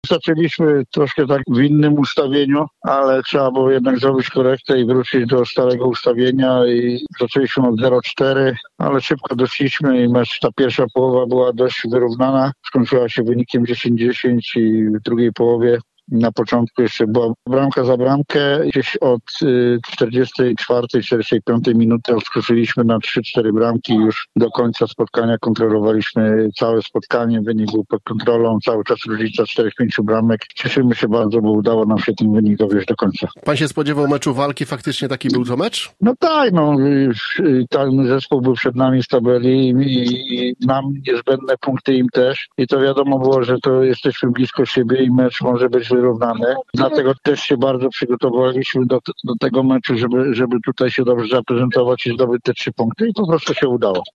Zaczęliśmy troszkę tak w innym ustawieniu, ale trzeba było jednak zrobić korektę i wrócić do starego ustawienia i zaczęliśmy od 0-4, ale szybko doszliśmy i mecz, ta pierwsza połowa była dość wyrównana. Skończyła się wynikiem 10-10 i w drugiej połowie na początku jeszcze była bramka za bramkę. Gdzieś od 44-45 minuty odskoczyliśmy na 3-4 bramki. Już do końca spotkania kontrolowaliśmy całe spotkanie. Wynik był pod kontrolą. Cały czas różnica 4-5 bramek. Cieszymy się bardzo, bo udało nam się ten wynik dowieść do końca. Pan się spodziewał meczu walki? Faktycznie taki był to mecz? No tak, ten zespół był przed nami z tabeli i nam niezbędne punkty im też. I to wiadomo było, że to jesteśmy blisko siebie i mecz może być wyrównany. Dlatego też się bardzo przygotowaliśmy do tego meczu, żeby tutaj się dobrze zaprezentować i zdobyć te 3 punkty i po prostu się udało.